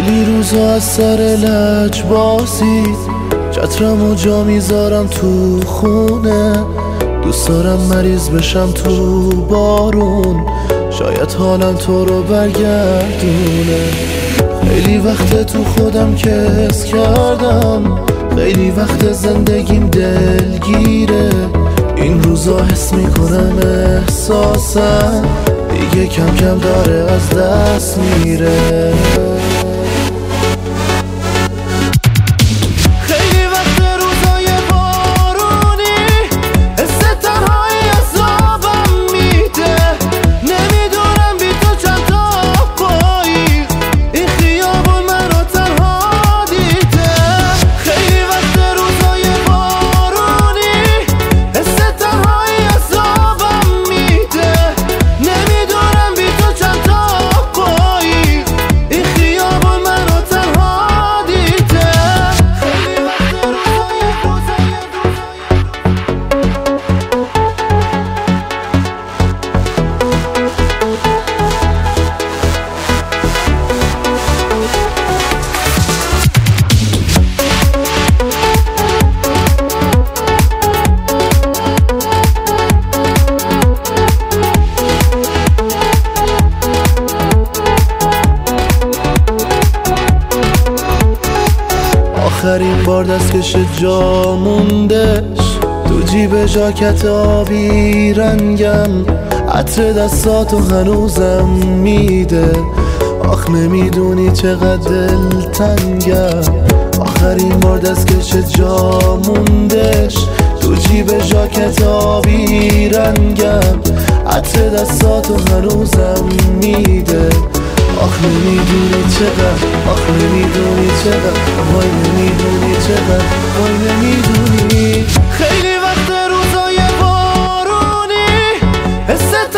خیلی روزا از سر لجبازی چترمو جا میذارم تو خونه. دوست دارم مریض بشم تو بارون، شاید حالم تو رو برگردونه. خیلی وقت تو خودم کس کردم، خیلی وقت زندگیم دلگیره. این روزا حس میکنم احساسم دیگه کم کم داره از دست میره. آخرین بار دستکش جا موندش تو جیب ژاکت آبی رنگم، عطر دستاتو هنوزم میده. آخ نمیدونی چقدر دلتنگم. آخرین بار دستکش جا موندش تو جیب ژاکت آبی رنگم، عطر دستاتو هنوزم میده. آخ نمیدونی چقدر، آخ نمیدونی چقدر، وای نمیدونی چقدر، وای نمیدونی. خیلی وقت روزای بارونی حس